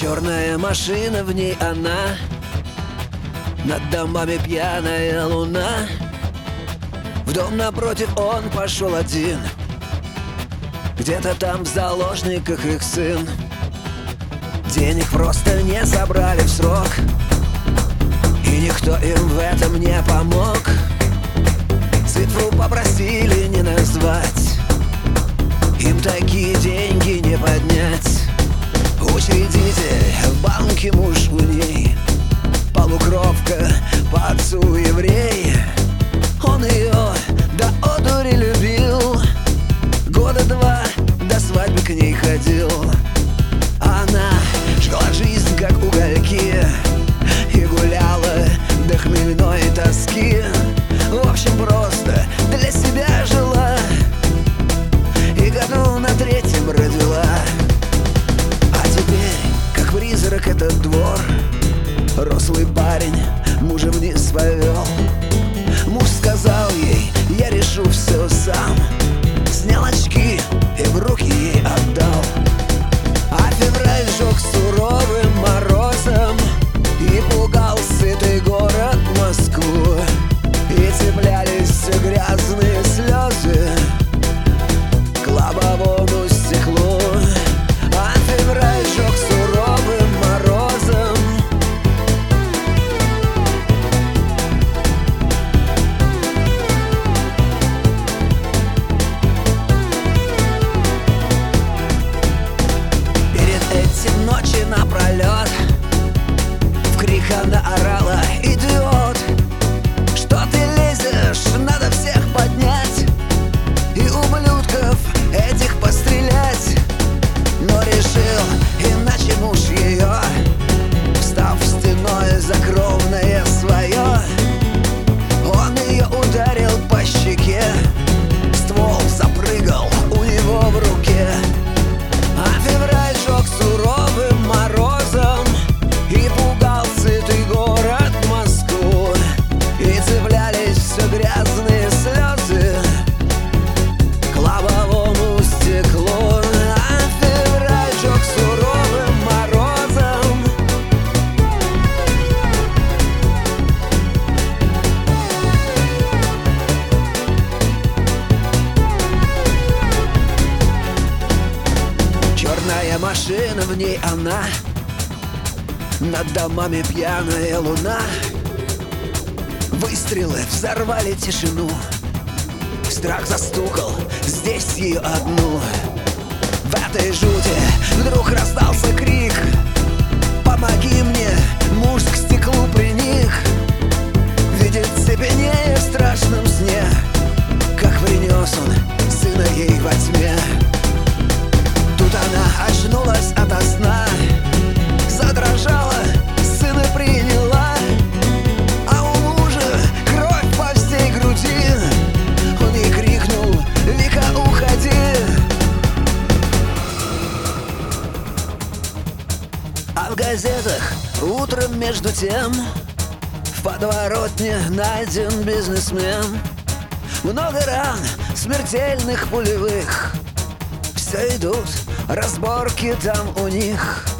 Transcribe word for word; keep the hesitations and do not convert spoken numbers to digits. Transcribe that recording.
Черная машина, в ней она, над домами пьяная луна. В дом напротив он пошел один, где-то там в заложниках их сын. Денег просто не забрали в срок, и никто им в этом не помог. Цифру попросили не назвать, им такие деньги не поднять. Учредитель в банке муж у ней, полукровка, по отцу еврей. Он ее до одури любил, года два до свадьбы к ней ходил. Она жгла жизнь, как угольки, и гуляла до хмельной тоски. В общем, просто для себя жила, и году на третьем родила. А теперь, как призрак, этот двор, рослый парень мужа вниз повел. Муж сказал ей: я решу все сам. Снял очки и в руки ей отдал. А февраль жег суровым морозом и пугал сытый город Москву. И цеплялись все грязные слезы к лобовому стеклу. А февраль жег суровым морозом. Перед этим ночи напролет в крик она орала: идиот, что ты лезешь, надо всех поднять и ублюдков этих пострелять. Но решил иначе муж ее, встав стеной за кровное свое. Он ее ударил по щеке, ствол запрыгал у него в руке. А февраль жег суровым морозом и пугал сытый город Москву. И цеплялись все грязные слезы к лобовому стеклу. А февраль жег суровым морозом. Черная машина, в ней она, над домами пьяная луна. Выстрелы взорвали тишину, страх застукал здесь ее одну. В этой жути вдруг раздался крик: помоги мне, муж к стеклу приник. Видит цепенея в страшном сне, как принес он сына ей во тьме. Тут она очнулась ото сна, задрожала, сына приняла. А у мужа кровь по всей груди, он ей крикнул: Вика, уходи. А в газетах утром между тем в подворотне найден бизнесмен. Много ран, смертельных, пулевых. Все идут разборки там у них.